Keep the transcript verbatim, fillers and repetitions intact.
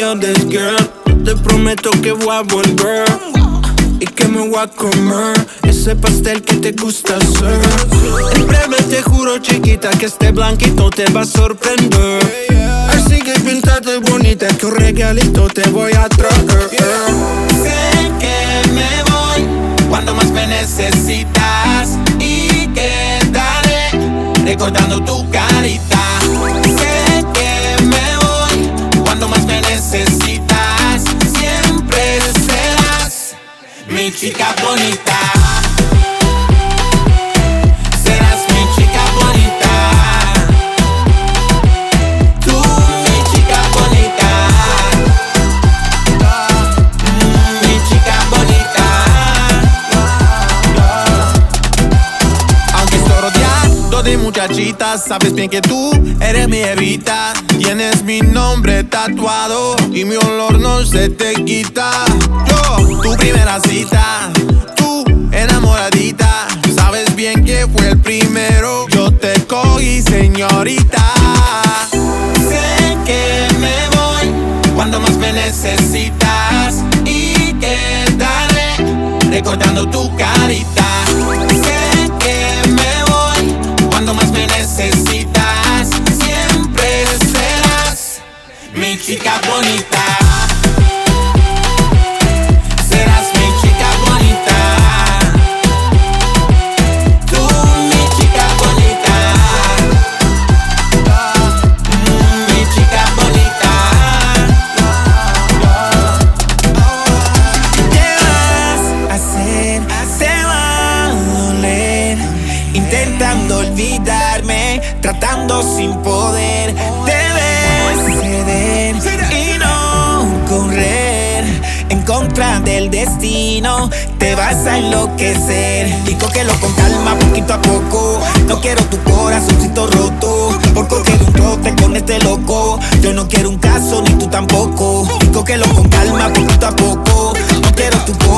this girl. Te prometo que voy a volver y que me voy a comer ese pastel que te gusta hacer. En breve te juro, chiquita, que este blanquito te va a sorprender. Así que píntate bonita, que un regalito te voy a traer. Sé que me voy cuando más me necesitas y quedaré recordando tu carita. Sé que me voy cuando más me necesitas, siempre serás mi chica bonita. Serás mi chica bonita. Tú, mi chica bonita. Mm, mi chica bonita. Aunque estoy rodeado de muchachitas, sabes bien que tú eres mi evita. Tienes mi nombre tatuado y mi olor no se te quita. Yo, tu primera cita, tú enamoradita. Sabes bien que fue el primero, yo te cogí, señorita. Sé que me voy cuando más me necesitas y quedaré recordando tu carita. Sé que me voy cuando más me necesitas, siempre serás mi chica bonita. Serás mi chica bonita. Tú, mi chica bonita. Mm, mi chica bonita. Te vas a hacer, te va a doler, intentando olvidarme, tratando sin poder. Debes ceder y no correr en contra del destino. Te vas a enloquecer y cógelo con calma, poquito a poco. No quiero tu corazoncito roto por coger un trote con este loco. Yo no quiero un caso ni tú tampoco. Y cógelo con calma, poquito a poco. No quiero tu corazoncito